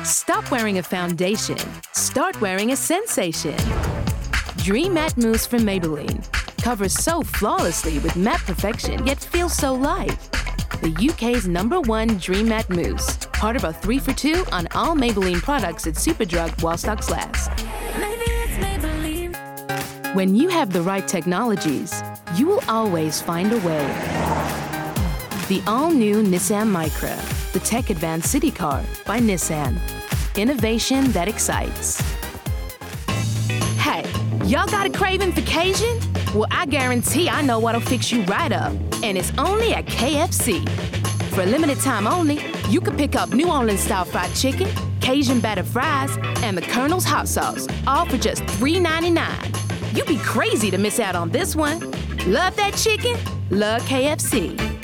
Stop wearing a foundation. Start wearing a sensation. Dream Matte Mousse from Maybelline. Covers so flawlessly with matte perfection, yet feels so light. The UK's #1 Dream Matte Mousse. Part of a 3 for 2 on all Maybelline products at Superdrug while stocks last. Maybe it's Maybelline. When you have the right technologies, you will always find a way. The all-new Nissan Micra, the tech-advanced city car by Nissan. Innovation that excites. Hey, y'all got a craving for Cajun? Well, I guarantee I know what'll fix you right up. And it's only at KFC. For a limited time only, you can pick up New Orleans-style fried chicken, Cajun batter fries, and the Colonel's hot sauce, all for just $3.99. You'd be crazy to miss out on this one. Love that chicken? Love KFC.